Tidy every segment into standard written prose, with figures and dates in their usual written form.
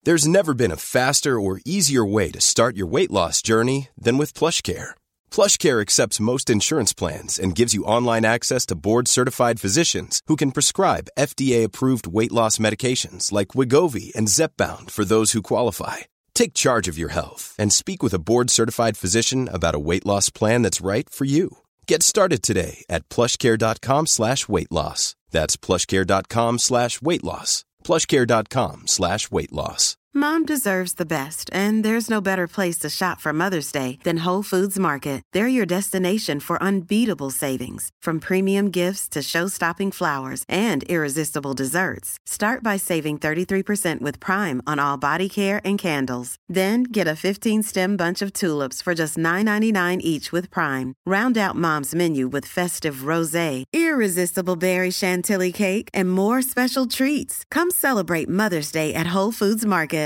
There's never been a faster or easier way to start your weight loss journey than with PlushCare. PlushCare accepts most insurance plans and gives you online access to board-certified physicians who can prescribe FDA-approved weight loss medications like Wegovy and Zepbound for those who qualify. Take charge of your health and speak with a board-certified physician about a weight loss plan that's right for you. Get started today at plushcare.com/weightloss. That's plushcare.com/weightloss. plushcare.com/weightloss. Mom deserves the best, and there's no better place to shop for Mother's Day than Whole Foods Market. They're your destination for unbeatable savings, from premium gifts to show-stopping flowers and irresistible desserts. Start by saving 33% with Prime on all body care and candles. Then get a 15-stem bunch of tulips for just $9.99 each with Prime. Round out Mom's menu with festive rosé, irresistible berry chantilly cake, and more special treats. Come celebrate Mother's Day at Whole Foods Market.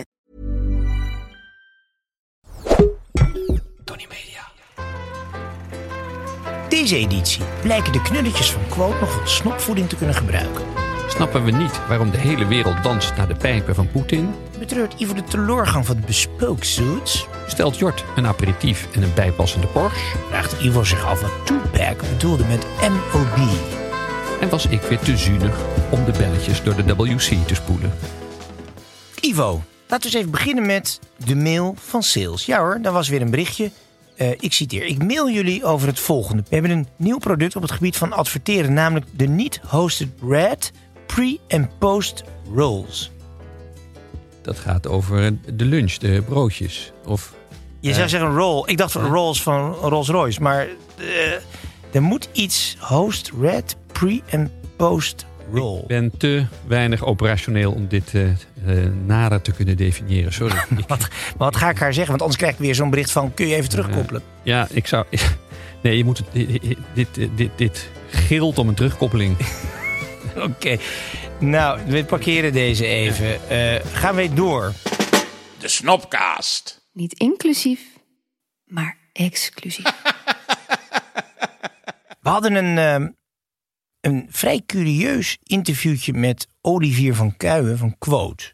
Tony Media. Deze editie blijken de knulletjes van Quote nog wat snopvoeding te kunnen gebruiken. Snappen we niet waarom de hele wereld danst naar de pijpen van Poetin? Betreurt Ivo de teleurgang van het bespooksuits? Stelt Jort een aperitief en een bijpassende Porsche? Vraagt Ivo zich af wat Tupac bedoelde met MOB. En was ik weer te zuinig om de belletjes door de WC te spoelen? Ivo, laten we eens even beginnen met de mail van Sales. Ja hoor, daar was weer een berichtje. Ik citeer. Ik mail jullie over het volgende. We hebben een nieuw product op het gebied van adverteren, namelijk de niet-hosted Red pre- en post-rolls. Dat gaat over de lunch, de broodjes. Of je zou zeggen roll. Ik dacht van rolls van Rolls-Royce. Maar er moet iets host, red, pre- en post-roll. Ik ben te weinig operationeel om dit nader te kunnen definiëren. Sorry. Maar wat ga ik haar zeggen? Want anders krijg ik weer zo'n bericht van, kun je even terugkoppelen? Ja, ik zou... Nee, je moet dit gilt om een terugkoppeling. Oké. Nou, we parkeren deze even. Gaan we door. De Snopcast. Niet inclusief, maar exclusief. We hadden een vrij curieus interviewtje met Olivier van Kuijen van Quote.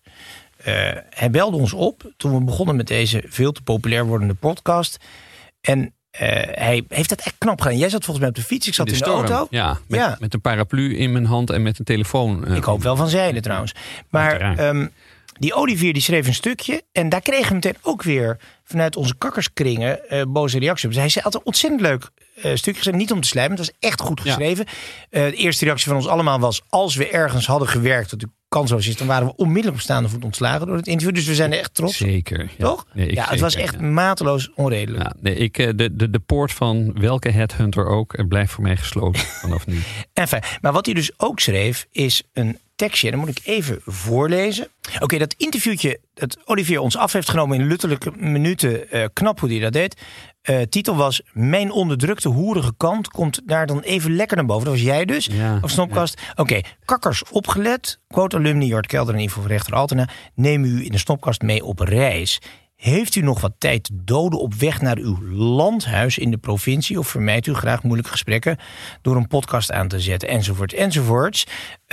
Hij belde ons op toen we begonnen met deze veel te populair wordende podcast. En hij heeft dat echt knap gedaan. Jij zat volgens mij op de fiets, ik zat in de auto. Ja, met een paraplu in mijn hand en met een telefoon. Ik hoop wel van zeilen trouwens. Maar die Olivier die schreef een stukje. En daar kregen we meteen ook weer vanuit onze kakkerskringen boze reacties op. Dus hij zei altijd ontzettend leuk stukje geschreven. Niet om te slijmen, het was echt goed geschreven. Ja. De eerste reactie van ons allemaal was, als we ergens hadden gewerkt, dat de kansloos is, dan waren we onmiddellijk op staande voet ontslagen door het interview. Dus we zijn er echt trots op. Zeker. Toch? Nee, ja, het was echt mateloos onredelijk. Ja, nee, de poort van welke headhunter ook blijft voor mij gesloten vanaf nu. Enfin, maar wat hij dus ook schreef is een tekstje. Dat moet ik even voorlezen. Oké, dat interviewtje dat Olivier ons af heeft genomen in luttelijke minuten. Knap hoe hij dat deed. Titel was: Mijn onderdrukte hoerige kant komt daar dan even lekker naar boven. Dat was jij dus, of Snopcast. Ja. Oké, kakkers opgelet. Quote alumni Jort Kelder en Ivo van Rechter Altena. Neem u in de Snopcast mee op reis. Heeft u nog wat tijd te doden op weg naar uw landhuis in de provincie? Of vermijdt u graag moeilijke gesprekken door een podcast aan te zetten? Enzovoorts.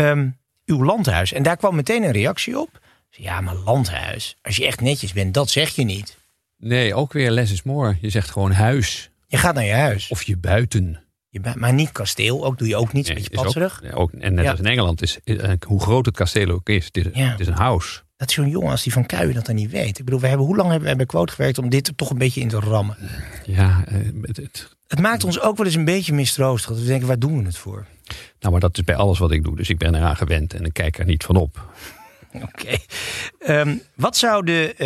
Uw landhuis. En daar kwam meteen een reactie op. Ja, maar landhuis. Als je echt netjes bent, dat zeg je niet. Nee, ook weer less is more. Je zegt gewoon huis. Je gaat naar je huis. Of je buiten. Maar niet kasteel. Ook doe je ook niet. Een beetje patserig. En net als in Engeland is hoe groot het kasteel ook is. Het is een house. Dat is zo'n jongen als die van Kuijen dat dan niet weet. Ik bedoel, hoe lang hebben wij bij Quote gewerkt om dit er toch een beetje in te rammen? Ja, het maakt ons ook wel eens een beetje mistroostig. We denken, waar doen we het voor? Nou, maar dat is bij alles wat ik doe. Dus ik ben eraan gewend en ik kijk er niet van op. Oké. Wat zou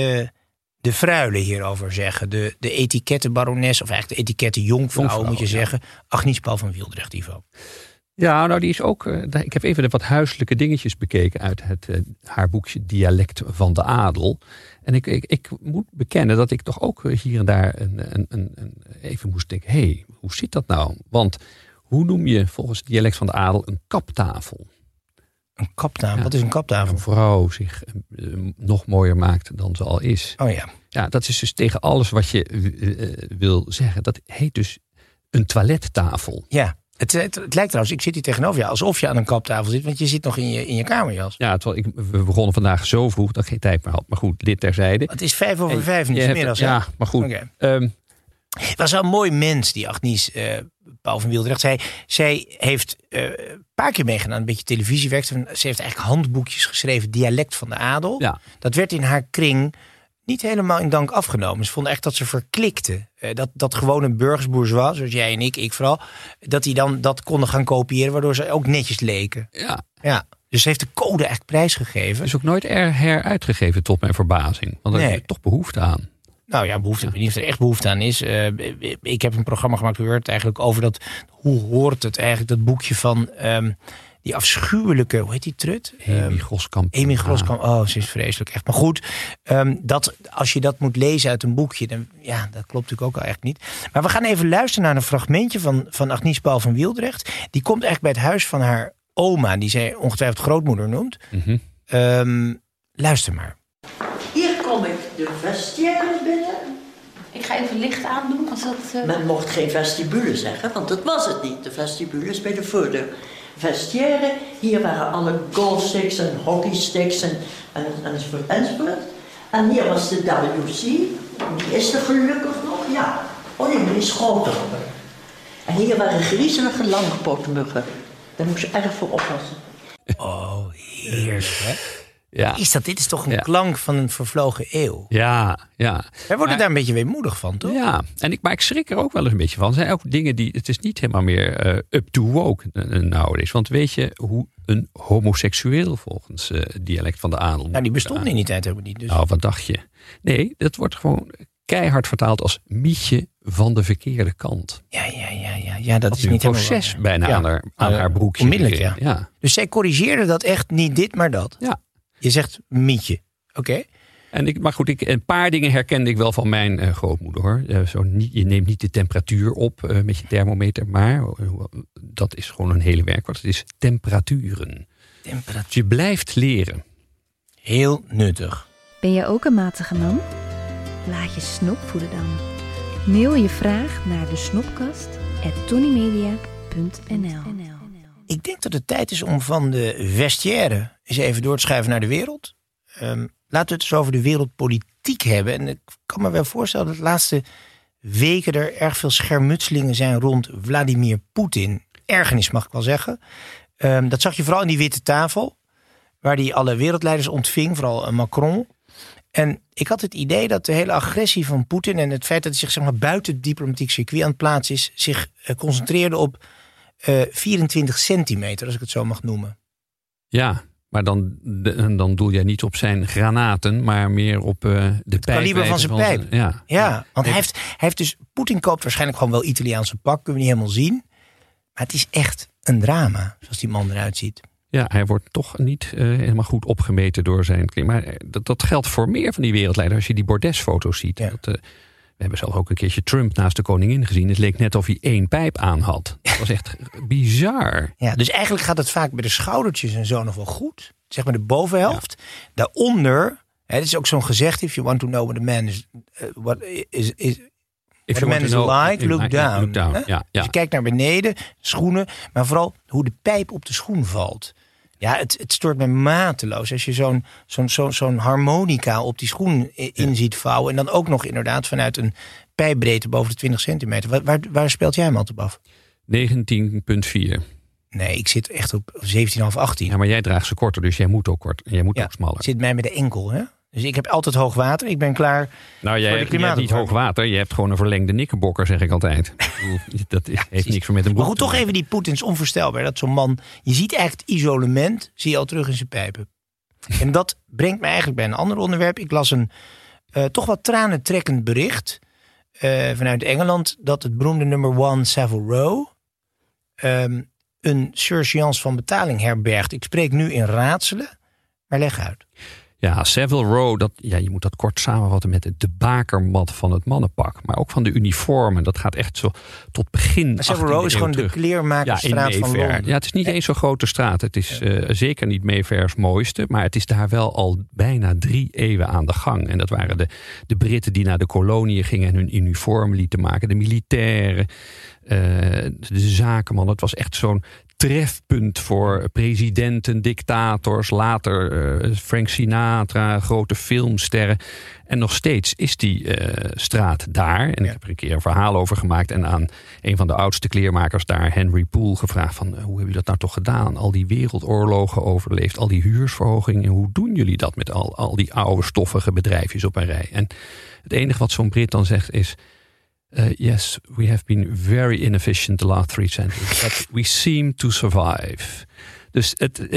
de fruile hierover zeggen? De etikettenbarones, of eigenlijk de etikettenjonkvrouw moet je zeggen. Agnies Paul van Wieldrecht, Ivo. Ja, nou die is ook... ik heb even wat huiselijke dingetjes bekeken uit haar boekje Dialect van de Adel. En ik moet bekennen dat ik toch ook hier en daar even moest denken, hé, hoe zit dat nou? Want hoe noem je volgens het Dialect van de Adel een kaptafel? Een kaptafel? Wat is een kaptafel? Een vrouw zich nog mooier maakt dan ze al is. Oh ja. Ja, dat is dus tegen alles wat je wil zeggen. Dat heet dus een toilettafel. Ja. Het lijkt trouwens, ik zit hier tegenover je, alsof je aan een kaptafel zit, want je zit nog in je kamerjas. Ja, we begonnen vandaag zo vroeg dat ik geen tijd meer had. Maar goed, dit terzijde. Het is 5:05, niet meer. Ja, maar goed. Okay. Het was wel een mooi mens, die Agnies Paul van Wieldrecht. Zij heeft een paar keer meegedaan, een beetje televisiewerk. Ze heeft eigenlijk handboekjes geschreven, dialect van de adel. Ja. Dat werd in haar kring niet helemaal in dank afgenomen. Ze vonden echt dat ze verklikte. Dat gewone burgersbourgeois, zoals jij en ik vooral, dat die dan dat konden gaan kopiëren, waardoor ze ook netjes leken. Ja. Dus ze heeft de code echt prijsgegeven. Is ook nooit heruitgegeven tot mijn verbazing. Want daar heb je toch behoefte aan. Nou ja, behoefte. Ik weet niet of er echt behoefte aan is. Ik heb een programma gemaakt, u hoort eigenlijk over dat. Hoe hoort het eigenlijk, dat boekje van die afschuwelijke, hoe heet die trut? Amy Groskamp. Amy Groskamp, ze is vreselijk echt. Maar goed, dat, als je dat moet lezen uit een boekje, dan ja, dat klopt natuurlijk ook al echt niet. Maar we gaan even luisteren naar een fragmentje van Agnies Paul van Wieldrecht. Die komt eigenlijk bij het huis van haar oma, die zij ongetwijfeld grootmoeder noemt. Mm-hmm. Luister maar. Hier kom ik de vestiaire binnen. Ik ga even licht aandoen. Als dat, Men mocht geen vestibule zeggen, want dat was het niet. De vestibule is bij de voordeur. Vestiaire, hier waren alle goalsticks en hockeysticks enzovoort. En hier was de WC. Die is er gelukkig nog, ja. Oh nee, die is groter. En hier waren griezelige langpootmuggen. Daar moest je erg voor oppassen. Oh, heerlijk, hè? Ja. Dit is toch een klank van een vervlogen eeuw? Ja. Wij worden daar een beetje weemoedig van, toch? Ja, maar ik schrik er ook wel eens een beetje van. Er zijn ook dingen die, het is niet helemaal meer up to woke nowadays. Want weet je hoe een homoseksueel volgens dialect van de adel... Nou, die bestond in die tijd helemaal niet. Dus. Nou, wat dacht je? Nee, dat wordt gewoon keihard vertaald als mietje van de verkeerde kant. Ja, dat is niet een proces bijna aan haar broekje. Onmiddellijk, ja. Dus zij corrigeerde dat echt, niet dit, maar dat. Ja. Je zegt mietje. Oké. Maar goed, een paar dingen herkende ik wel van mijn grootmoeder, hoor. Je neemt niet de temperatuur op met je thermometer, maar dat is gewoon een hele werkwoord. Het is temperaturen. Je blijft leren. Heel nuttig. Ben je ook een matige man? Laat je snop voeden dan. Mail je vraag naar de snopkast@tonymedia.nl. Ik denk dat het tijd is om van de vestiaire eens even door te schuiven naar de wereld. Laten we het eens over de wereldpolitiek hebben. En ik kan me wel voorstellen dat de laatste weken er erg veel schermutselingen zijn rond Vladimir Poetin. Ergernis mag ik wel zeggen. Dat zag je vooral in die witte tafel, waar hij alle wereldleiders ontving, vooral Macron. En ik had het idee dat de hele agressie van Poetin en het feit dat hij zich buiten het diplomatiek circuit aan het plaatsen is, zich concentreerde op 24 centimeter, als ik het zo mag noemen. Ja, maar dan doel jij niet op zijn granaten, maar meer op de kaliber van zijn pijp. Want hij heeft dus, Poetin koopt waarschijnlijk gewoon wel Italiaanse pak, kunnen we niet helemaal zien. Maar het is echt een drama, zoals die man eruit ziet. Ja, hij wordt toch niet helemaal goed opgemeten door zijn kling. Maar dat geldt voor meer van die wereldleiders. Als je die bordesfoto's ziet. Ja. We hebben zelf ook een keertje Trump naast de koningin gezien. Het leek net of hij 1 pijp aan had. Dat was echt bizar. Ja, dus eigenlijk gaat het vaak bij de schoudertjes en zo nog wel goed. Zeg maar de bovenhelft. Ja. Daaronder, het is ook zo'n gezegd. If you want to know what a man is... If a man is like, look down. Ja. Dus je kijkt naar beneden, schoenen, maar vooral hoe de pijp op de schoen valt. Ja, het stoort me mateloos als je zo'n harmonica op die schoen in ziet vouwen. En dan ook nog inderdaad vanuit een pijpbreedte boven de 20 centimeter. Waar speelt jij hem altijd op af? 19,4. Nee, ik zit echt op 17,5, 18. Ja, maar jij draagt ze korter, dus jij moet ook kort. En jij moet ook smaller. Zit mij met de enkel, hè? Dus ik heb altijd hoog water. Ik ben klaar. Nou, jij hebt niet hoog water. Je hebt gewoon een verlengde knikkerbokker, zeg ik altijd. Dat heeft niks meer met een broek. Maar goed, toch even die Poetin is onvoorstelbaar. Dat zo'n man, je ziet echt het isolement, zie je al terug in zijn pijpen. En dat brengt me eigenlijk bij een ander onderwerp. Ik las een toch wat tranentrekkend bericht vanuit Engeland, dat het beroemde number 1 Savile Row een surseance van betaling herbergt. Ik spreek nu in raadselen, maar leg uit. Ja, Savile Row, je moet dat kort samenvatten met de bakermat van het mannenpak. Maar ook van de uniformen. Dat gaat echt zo tot begin. Savile Row is gewoon de kleermakersstraat van Londen. Ja, het is niet eens zo'n grote straat. Het is zeker niet Mayfairs mooiste. Maar het is daar wel al bijna 3 eeuwen aan de gang. En dat waren de Britten die naar de koloniën gingen en hun uniformen lieten maken. De militairen, de zakenman. Het was echt zo'n trefpunt voor presidenten, dictators, later Frank Sinatra, grote filmsterren. En nog steeds is die straat daar. En ik heb er een keer een verhaal over gemaakt en aan een van de oudste kleermakers daar, Henry Poole, gevraagd van hoe hebben jullie dat nou toch gedaan? Al die wereldoorlogen overleefd, al die huursverhogingen. Hoe doen jullie dat met al die oude stoffige bedrijfjes op een rij? En het enige wat zo'n Brit dan zegt is: yes, we have been very inefficient the last 3 centuries, but we seem to survive. Dus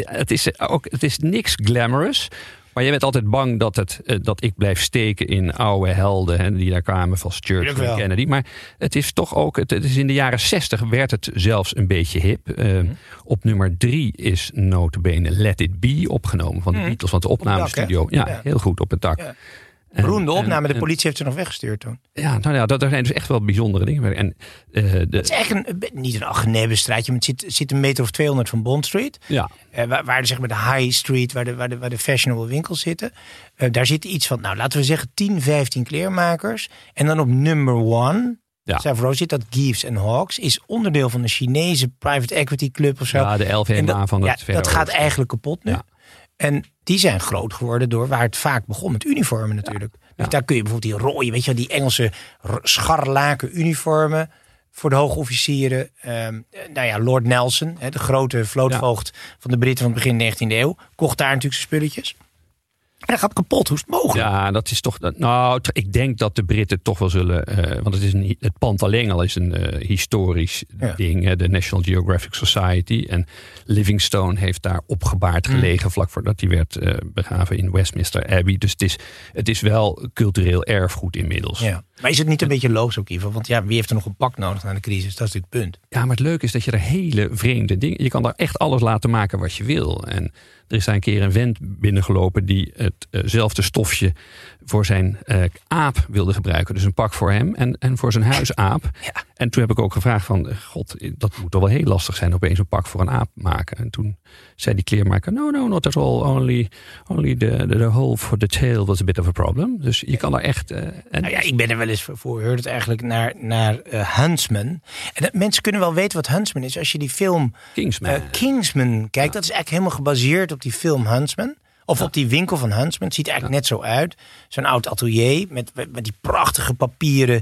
het is niks glamorous. Maar je bent altijd bang dat ik blijf steken in oude helden, hè, die daar kwamen, van Churchill en Kennedy. Maar het is toch ook, het is in de jaren 60 werd het zelfs een beetje hip. Op nummer 3 is nota bene Let It Be opgenomen van de Beatles, van de opnamestudio. Ja, heel goed op het dak. Ja. Beroemde opname, de politie heeft ze nog weggestuurd toen. Ja, nou ja, dat zijn dus echt wel bijzondere dingen. En, het is echt niet een Agnebenstraatje, maar het zit een meter of 200 van Bond Street. Ja. Waar zeg maar de High Street, waar de fashionable winkels zitten. Daar zitten iets van, nou laten we zeggen 10, 15 kleermakers. En dan op number 1... Ja. Savile Row zit dat Gives & Hawkes is onderdeel van de Chinese private equity club of zo. Ja, de LVMH van het dat gaat eigenlijk kapot nu. Ja. En die zijn groot geworden door waar het vaak begon met uniformen natuurlijk. Ja. Dus daar kun je bijvoorbeeld die rode, weet je wel, die Engelse scharlaken uniformen voor de hoogofficieren. Lord Nelson, de grote vlootvoogd van de Britten van het begin 19e eeuw, kocht daar natuurlijk zijn spulletjes. En dat gaat kapot, hoe is het mogelijk? Ja, dat is toch. Nou, ik denk dat de Britten toch wel zullen. Want het pand alleen al is een historisch ding. Hè, de National Geographic Society. En Livingstone heeft daar opgebaard gelegen vlak voordat hij werd begraven in Westminster Abbey. Dus het is wel cultureel erfgoed inmiddels. Ja. Maar is het niet een beetje loos ook, Ivo? Want wie heeft er nog een pak nodig na de crisis? Dat is het punt. Ja, maar het leuke is dat je er hele vreemde dingen. Je kan daar echt alles laten maken wat je wil. En er is daar een keer een vent binnengelopen die hetzelfde stofje voor zijn aap wilde gebruiken. Dus een pak voor hem en voor zijn huisaap. Ja. En toen heb ik ook gevraagd van, god, dat moet toch wel heel lastig zijn, opeens een pak voor een aap maken. En toen zei die kleermaker, no, not at all. Only the hole for the tail was a bit of a problem. Dus je kan daar echt... ik ben er wel eens voor gehoord eigenlijk naar Huntsman. En mensen kunnen wel weten wat Huntsman is als je die film Kingsman kijkt. Dat is eigenlijk helemaal gebaseerd op die film Huntsman. Of op die winkel van Huntsman. Het ziet er eigenlijk net zo uit. Zo'n oud atelier met die prachtige papieren.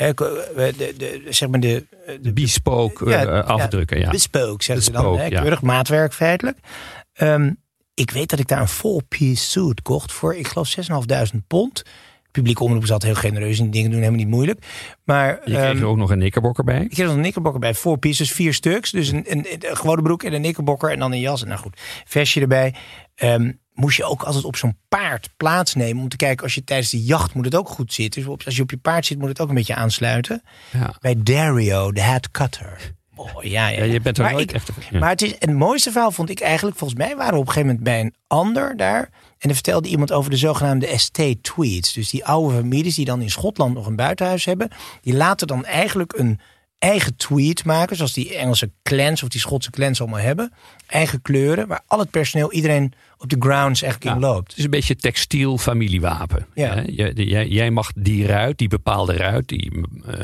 De bespoke afdrukken. Ja. Bespoke, zeggen ze dan. Keurig maatwerk feitelijk. Ik weet dat ik daar een four-piece suit kocht voor, ik geloof, £6.500. Publieke omroep is altijd heel genereus en die dingen doen helemaal niet moeilijk. Maar je kreeg er ook nog een knikkerbokker bij? Ik kreeg nog een knikkerbokker bij. 4 pieces, 4 stuks. Dus een gewone broek en een knikkerbokker en dan een jas. Nou goed, vestje erbij. Moest je ook altijd op zo'n paard plaatsnemen om te kijken, als je tijdens de jacht moet het ook goed zitten. Dus als je op je paard zit moet het ook een beetje aansluiten. Ja. Bij Dario, de hat cutter. Oh, ja, je bent er nooit echt... Ja. Maar het mooiste verhaal vond ik eigenlijk, volgens mij waren we op een gegeven moment bij een ander daar. En er vertelde iemand over de zogenaamde estate tweeds. Dus die oude families die dan in Schotland nog een buitenhuis hebben. Die laten dan eigenlijk een eigen tweed maken. Zoals die Engelse clans of die Schotse clans allemaal hebben. Eigen kleuren. Waar al het personeel, iedereen op de grounds eigenlijk in loopt. Het is een beetje textiel familiewapen. Ja. Jij mag die ruit, die bepaalde ruit. Die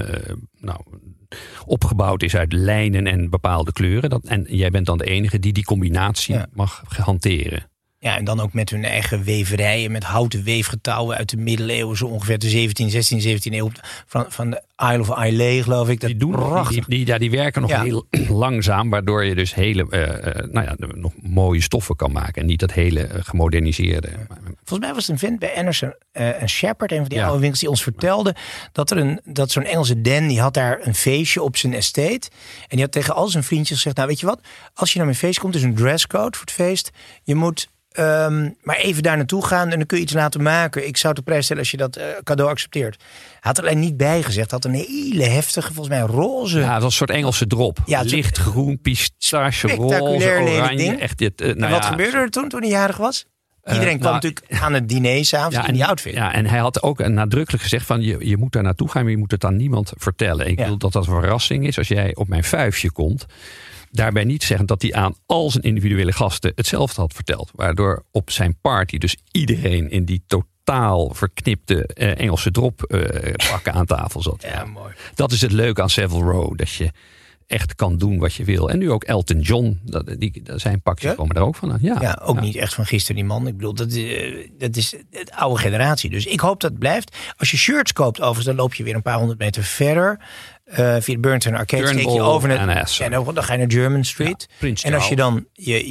opgebouwd is uit lijnen en bepaalde kleuren. En jij bent dan de enige die combinatie mag hanteren. Ja, en dan ook met hun eigen weverijen, met houten weefgetouwen uit de middeleeuwen, zo ongeveer de 17e eeuw van de Isle of Islay, geloof ik. Die werken nog heel langzaam, waardoor je dus hele nog mooie stoffen kan maken en niet dat hele gemoderniseerde. Volgens mij was het een vent bij Anderson en Shepherd, een van die oude winkels, die ons vertelde dat zo'n Engelse Dan, die had daar een feestje op zijn estate en die had tegen al zijn vriendjes gezegd, nou weet je wat, als je naar mijn feest komt, is een dresscode voor het feest, je moet maar even daar naartoe gaan en dan kun je iets laten maken. Ik zou het op prijs stellen als je dat cadeau accepteert. Hij had er alleen niet bij gezegd. Had een hele heftige, volgens mij roze. Ja, dat was een soort Engelse drop. Ja, lichtgroen, pistache, roze, oranje. Echt wat gebeurde er toen hij jarig was? Iedereen kwam natuurlijk aan het diner s'avonds in die outfit. Ja, en hij had ook nadrukkelijk gezegd van je moet daar naartoe gaan, maar je moet het aan niemand vertellen. Ik wil dat een verrassing is als jij op mijn vuifje komt. Daarbij niet zeggen dat hij aan al zijn individuele gasten hetzelfde had verteld. Waardoor op zijn party dus iedereen in die totaal verknipte Engelse pakken aan tafel zat. Ja, mooi. Dat is het leuke aan Savile Row. Dat je echt kan doen wat je wil. En nu ook Elton John. Zijn pakjes komen er ook van aan. Ja, ook niet echt van gisteren die man. Ik bedoel, dat is de oude generatie. Dus ik hoop dat het blijft. Als je shirts koopt overigens, dan loop je weer een paar 100 meter verder. Via de Burton Arcade steek je over en dan ga je naar German Street. Ja, en als je dan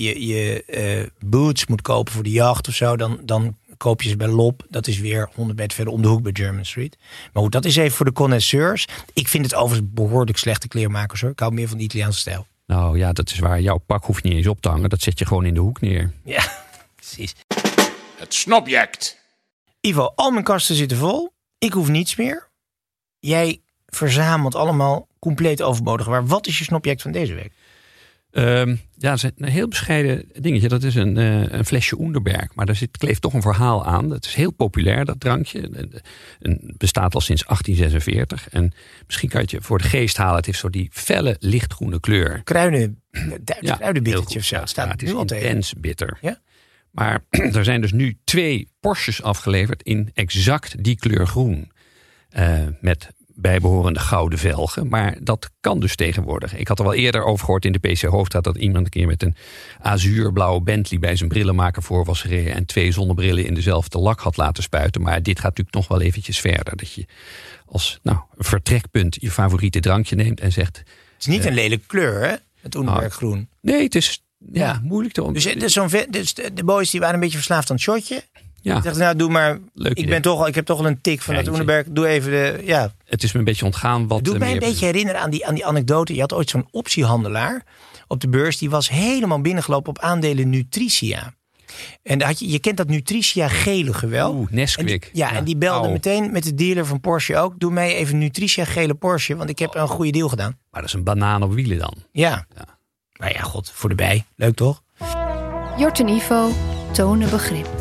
je boots moet kopen voor de jacht of zo, dan koop je ze bij Lob. Dat is weer 100 meter verder om de hoek bij German Street. Maar goed, dat is even voor de connoisseurs. Ik vind het overigens behoorlijk slechte kleermakers hoor. Ik hou meer van de Italiaanse stijl. Nou ja, dat is waar. Jouw pak hoeft niet eens op te hangen. Dat zet je gewoon in de hoek neer. Ja, precies. Het snobject. Ivo, al mijn kasten zitten vol. Ik hoef niets meer. Jij verzamelt allemaal compleet overbodig waar. Wat is je snobject van deze week? Dat is een heel bescheiden dingetje. Dat is een flesje Underberg. Maar daar kleeft toch een verhaal aan. Het is heel populair, dat drankje. Bestaat al sinds 1846. En misschien kan je het voor de geest halen. Het heeft zo die felle, lichtgroene kleur. Kruidenbittertje of zo. Het is intens bitter. Ja? Maar er zijn dus nu 2 Porsches afgeleverd in exact die kleur groen. Met bijbehorende gouden velgen. Maar dat kan dus tegenwoordig. Ik had er wel eerder over gehoord in de PC Hoofdstraat dat iemand een keer met een azuurblauwe Bentley bij zijn brillenmaker voor was gereden en 2 zonnebrillen in dezelfde lak had laten spuiten. Maar dit gaat natuurlijk nog wel eventjes verder. Dat je als vertrekpunt je favoriete drankje neemt en zegt... Het is niet een lelijke kleur, hè? Het Underberg groen. Nee, het is moeilijk te ontdekken. Dus de boys die waren een beetje verslaafd aan het shotje. Ja. Ik dacht, nou doe maar. Ik heb toch al een tik van dat Underberg. Doe even de. Het is me een beetje ontgaan wat. Het doet mij een beetje herinneren aan die anekdote. Je had ooit zo'n optiehandelaar op de beurs. Die was helemaal binnengelopen op aandelen Nutricia. En je kent dat Nutricia gele gewel. Nesquik. En die belde meteen met de dealer van Porsche ook. Doe mij even Nutricia gele Porsche. Want ik heb een goede deal gedaan. Maar dat is een banaan op wielen dan. Ja. Nou ja, god, voor de bij. Leuk toch? Jort en Ivo tonen begrip.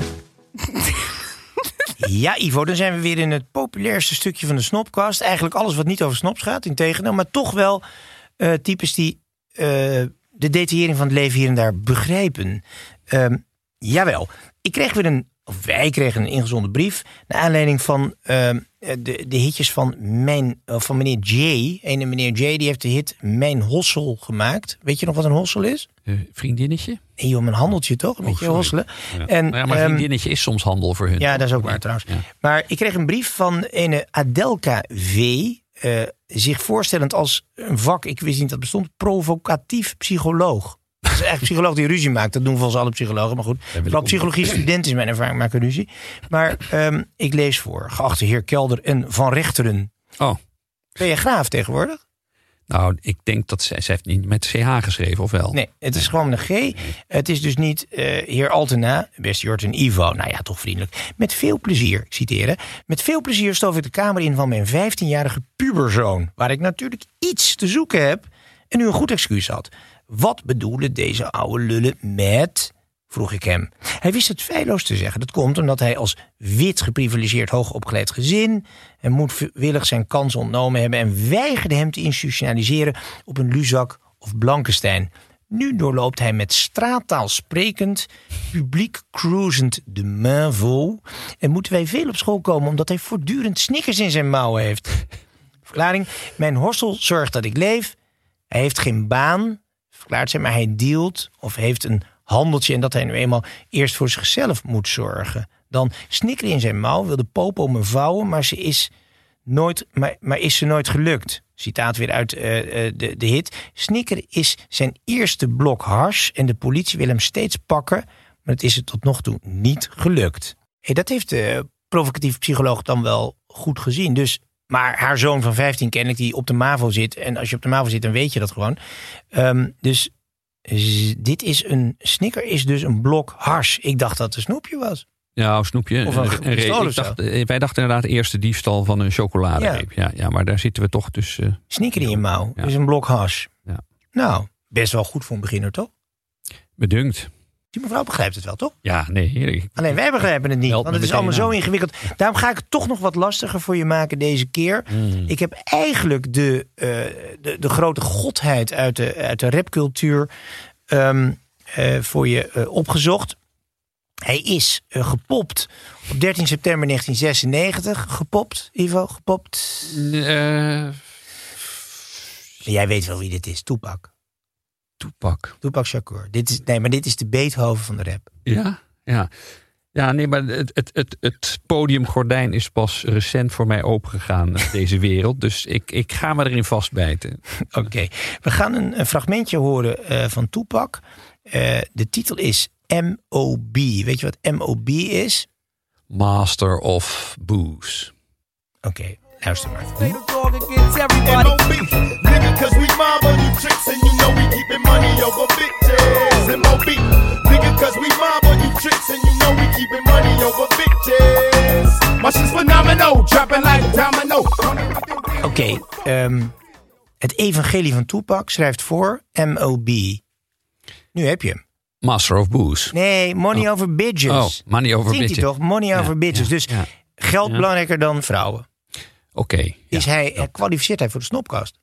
Ja, Ivo, dan zijn we weer in het populairste stukje van de Snopcast. Eigenlijk alles wat niet over snops gaat, integendeel. Maar toch wel types die de detaillering van het leven hier en daar begrijpen. Jawel, wij kregen een ingezonden brief naar aanleiding van de hitjes van meneer J. Ene meneer J, die heeft de hit Mijn Hossel gemaakt. Weet je nog wat een hossel is? Vriendinnetje? Nee joh, een handeltje toch? Een beetje hosselen. Ja. Maar vriendinnetje is soms handel voor hun. Ja, dat is ook waar trouwens. Ja. Maar ik kreeg een brief van ene Adelka V. Zich voorstellend als een vak, ik wist niet dat het bestond, provocatief psycholoog. Dat is eigenlijk een psycholoog die ruzie maakt. Dat doen volgens alle psychologen. Maar goed, vooral psychologie-studenten is mijn ervaring, maken ruzie. Maar ik lees voor. Geachte heer Kelder en Van Rechteren. Oh. Ben je graaf tegenwoordig? Nou, ik denk dat zij heeft niet met CH geschreven, of wel? Nee, het is gewoon een G. Het is dus niet heer Altena, beste Jort en Ivo. Nou ja, toch vriendelijk. Met veel plezier, ik citeer. Met veel plezier stoof ik de kamer in van mijn 15-jarige puberzoon. Waar ik natuurlijk iets te zoeken heb en nu een goed excuus had. Wat bedoelen deze oude lullen met, vroeg ik hem. Hij wist het feilloos te zeggen. Dat komt omdat hij als wit geprivilegeerd hoogopgeleid gezin en moedwillig zijn kans ontnomen hebben en weigerde hem te institutionaliseren op een Luzak of Blankenstein. Nu doorloopt hij met straattaal sprekend, publiek cruisend de Mainvaux en moeten wij veel op school komen omdat hij voortdurend Snickers in zijn mouwen heeft. Verklaring, mijn horsel zorgt dat ik leef. Hij heeft geen baan, verklaart zij, maar hij dealt of heeft een handeltje en dat hij nu eenmaal eerst voor zichzelf moet zorgen. Dan Snicker in zijn mouw, wil de popo me vouwen, maar is ze nooit gelukt. Citaat weer uit de hit. Snicker is zijn eerste blok hars en de politie wil hem steeds pakken, maar het is het tot nog toe niet gelukt. Dat heeft de provocatieve psycholoog dan wel goed gezien. Dus, maar haar zoon van 15 kennelijk die op de MAVO zit, en als je op de MAVO zit dan weet je dat gewoon. Dus dit is Snicker is dus een blok hars. Ik dacht dat het een snoepje was. Ja, een snoepje. Of een reep. Wij dachten inderdaad eerst de diefstal van een chocoladereep. Ja, maar daar zitten we toch dus. Snicker in je mouw. Ja. Dus een blok hars. Ja. Nou, best wel goed voor een beginner, toch? Bedunkt. Die mevrouw begrijpt het wel, toch? Ja, nee. Alleen wij begrijpen het niet, Meld want het me is allemaal meteen zo aan. ingewikkeld. Daarom ga ik het toch nog wat lastiger voor je maken deze keer. Ik heb eigenlijk de grote godheid uit de rapcultuur voor je opgezocht. Hij is gepopt op 13 september 1996. Gepopt, Ivo? Gepopt? Jij weet wel wie dit is, Tupac. Tupac Shakur. Dit is de Beethoven van de rap. Ja. Ja, nee, maar het podiumgordijn is pas recent voor mij opengegaan, deze wereld. Dus ik ga me erin vastbijten. Oké. We gaan een fragmentje horen van Tupac. De titel is M.O.B. Weet je wat M.O.B. is? Master of Booze. Oké, luister maar. M.O.B. Nigga, cause we mob on you tricks and you know we keepin' money over bitches. M.O.B. Nigga, cause we mob on you tricks and you know we keepin' money over bitches. My shit's phenomenal, dropping like a domino. Oké, het evangelie van Tupac schrijft voor M.O.B. Nu heb je hem. Master of Booze. Nee, money over bitches. Oh, money over Zingt bitches. hij toch? Money over bitches. Ja, dus ja. geld belangrijker dan vrouwen. Oké. Kwalificeert hij voor de snopkast?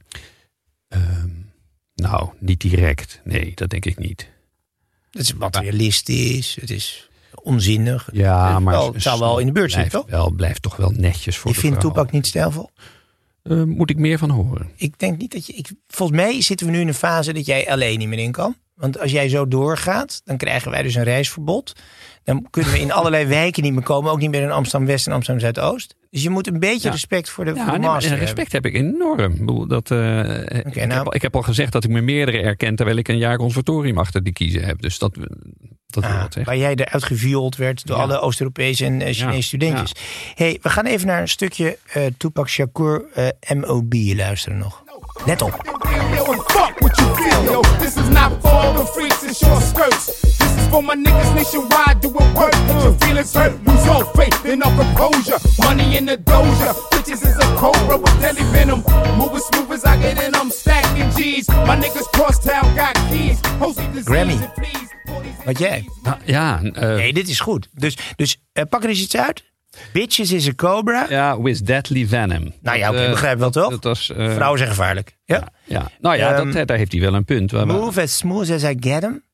Nou, niet direct. Nee, dat denk ik niet. Het is materialistisch, het is onzinnig. Ja, maar het zou wel in de buurt zitten, toch? Blijft toch wel netjes voor Je de vindt vrouw. Tupac niet stijlvol? Moet ik meer van horen? Ik denk niet dat je... volgens mij zitten we nu in een fase dat jij alleen niet meer in kan. Want als jij zo doorgaat, dan krijgen wij dus een reisverbod. Dan kunnen we in allerlei wijken niet meer komen. Ook niet meer in Amsterdam-West en Amsterdam-Zuidoost. Dus je moet een beetje respect voor de master hebben. Respect heb ik enorm. Ik bedoel, ik heb al gezegd dat ik me meerdere erken, terwijl ik een jaar conservatorium achter de kiezen heb. Dus dat wil wat zeggen. Waar jij eruit geviold werd door alle Oost-Europese en Chinese studentjes. Ja. Hey, we gaan even naar een stukje Tupac Shakur M.O.B. luisteren nog. Let op. Fuck what you feel, yo. This is not for all the freaks in short skirts. This is for my niggas nationwide doing work. Get your feelings hurt, lose all faith in our composure. Money in the doja, bitches is a cobra with deadly venom. Moving smooth as I get in, I'm stacking G's. My niggas cross town got keys. Grammy. Wat jij? Nee, dit is goed. Dus pak er eens iets uit. Bitches is a cobra. Ja, with deadly venom. Nou ja, oké, begrijp wel toch? Vrouwen zijn gevaarlijk. Ja. Nou ja, daar heeft hij wel een punt. Move as smooth as I get him.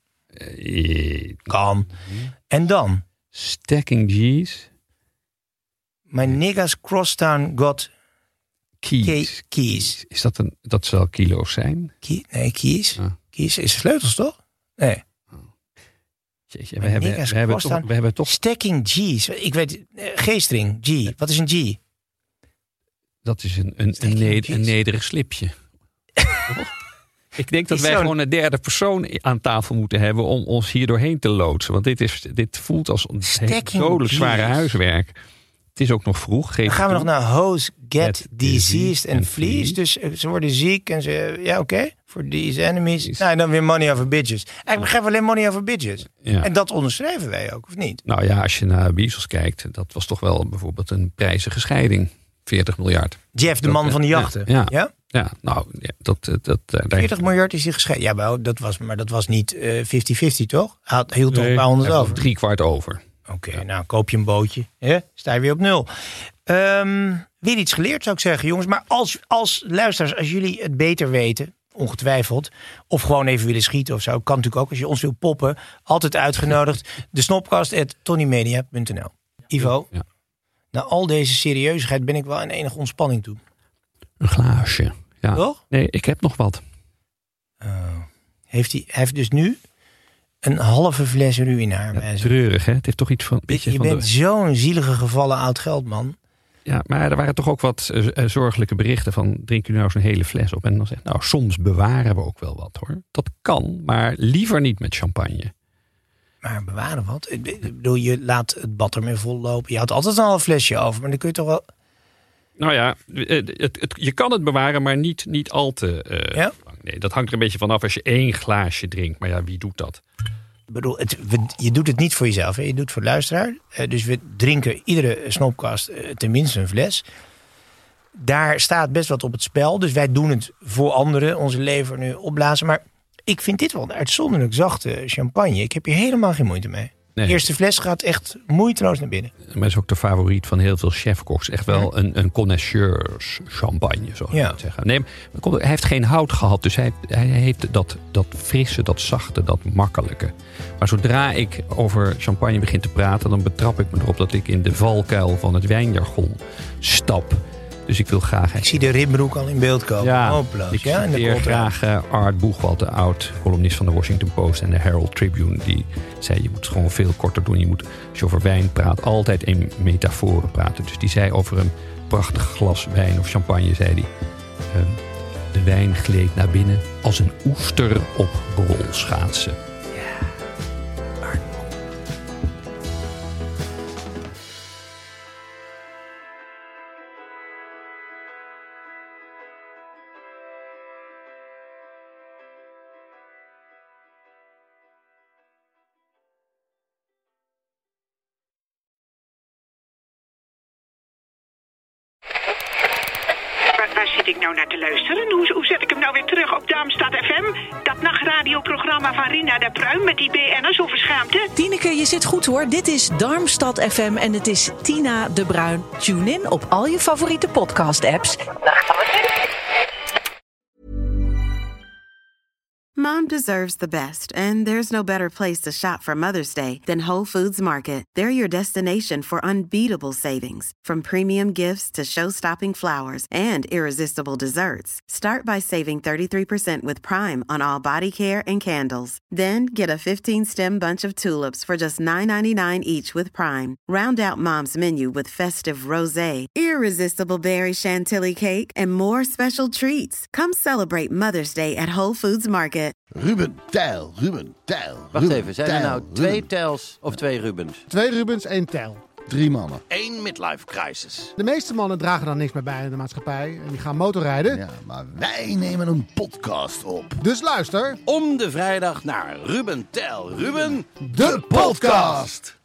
Kan. En dan? Stacking G's. My niggas crosstown got keys. Keys. Is dat zal kilo's zijn? Nee, keys. Keys is sleutels toch? Nee. Jeetje, we hebben toch... Stacking G's. Ik weet, G-string, G. Wat is een G? Dat is een nederig slipje. Ik denk dat wij gewoon een derde persoon aan tafel moeten hebben om ons hier doorheen te loodsen. Want dit voelt als dodelijk zware huiswerk. Het is ook nog vroeg. Dan gaan we nog naar hoes get diseased and fleas. Dus ze worden ziek en ze... Ja, oké. For these enemies. Nou, en dan weer money over bitches. Ik begrijp alleen money over bitches. Ja. En dat onderschrijven wij ook, of niet? Nou ja, als je naar Beatles kijkt, dat was toch wel bijvoorbeeld een prijzige scheiding. 40 miljard. Jeff, de man van de jachten. Ja, nou, dat 40 miljard is hij gescheiden. Ja, maar dat was niet 50-50, toch? Hij hield toch een paar honderd over? 3/4 over. Oké, nou koop je een bootje. Sta je weer op 0. Weer iets geleerd, zou ik zeggen, jongens. Maar als luisteraars, als jullie het beter weten, ongetwijfeld, of gewoon even willen schieten of zo, kan natuurlijk ook. Als je ons wil poppen, altijd uitgenodigd. De snopcast@tonymedia.nl. Ivo, na al deze serieusigheid ben ik wel in enige ontspanning toe. Een glaasje. Ja. Toch? Nee, ik heb nog wat. Hij heeft dus nu een halve fles ruïnaar bij zich. Treurig, hè? Het heeft toch iets van... Je bent zo'n zielige gevallen oud geld, man. Ja, maar er waren toch ook wat zorgelijke berichten van... drink je nou zo'n hele fles op? En dan zegt, nou, soms bewaren we ook wel wat, hoor. Dat kan, maar liever niet met champagne. Maar bewaren wat? Ik bedoel, je laat het bad ermee vol lopen. Je houdt altijd een half flesje over, maar dan kun je toch wel... Nou ja, je kan het bewaren, maar niet al te lang. Nee, dat hangt er een beetje vanaf als je 1 glaasje drinkt. Maar ja, wie doet dat? Ik bedoel, je doet het niet voor jezelf. Hè? Je doet het voor de luisteraar. Dus we drinken iedere snopkast tenminste een fles. Daar staat best wat op het spel. Dus wij doen het voor anderen. Onze lever nu opblazen. Maar Ik vind dit wel een uitzonderlijk zachte champagne. Ik heb hier helemaal geen moeite mee. Nee. De eerste fles gaat echt moeiteloos naar binnen. Maar is ook de favoriet van heel veel chefkoks. Echt wel een connoisseurs champagne, zou je zeggen. Nee, maar hij heeft geen hout gehad. Dus hij heeft dat frisse, dat zachte, dat makkelijke. Maar zodra ik over champagne begin te praten, dan betrap ik me erop dat ik in de valkuil van het wijnjargon stap. Dus ik wil graag... Ik zie de ribbroek al in beeld komen. Ja, Hopeloos. ik citeer graag Art Boegwald, de oud-columnist van de Washington Post en de Herald Tribune. Die zei, je moet het gewoon veel korter doen. Je moet, als je over wijn praat, altijd in metaforen praten. Dus die zei over een prachtig glas wijn of champagne, zei hij... de wijn gleed naar binnen als een oester op rolschaatsen. Waar zit ik nou naar te luisteren? Hoe zet ik hem nou weer terug op Darmstad FM? Dat nachtradioprogramma van Rina de Pruim met die BN'ers over schaamte? Tineke, je zit goed hoor. Dit is Darmstad FM en het is Tina de Bruin. Tune in op al je favoriete podcast-apps. Dag van het. Mom deserves the best, and there's no better place to shop for Mother's Day than Whole Foods Market. They're your destination for unbeatable savings, from premium gifts to show-stopping flowers and irresistible desserts. Start by saving 33% with Prime on all body care and candles. Then get a 15-stem bunch of tulips for just $9.99 each with Prime. Round out Mom's menu with festive rosé, irresistible berry chantilly cake, and more special treats. Come celebrate Mother's Day at Whole Foods Market. Ruben Tijl. Wacht even, zijn er nou 2 Tijls of 2 Rubens? 2 Rubens, 1 Tijl. 3 mannen. 1 midlife crisis. De meeste mannen dragen dan niks meer bij in de maatschappij. En die gaan motorrijden. Ja, maar wij nemen een podcast op. Dus luister. Om de vrijdag naar Ruben Tijl. Ruben, de podcast.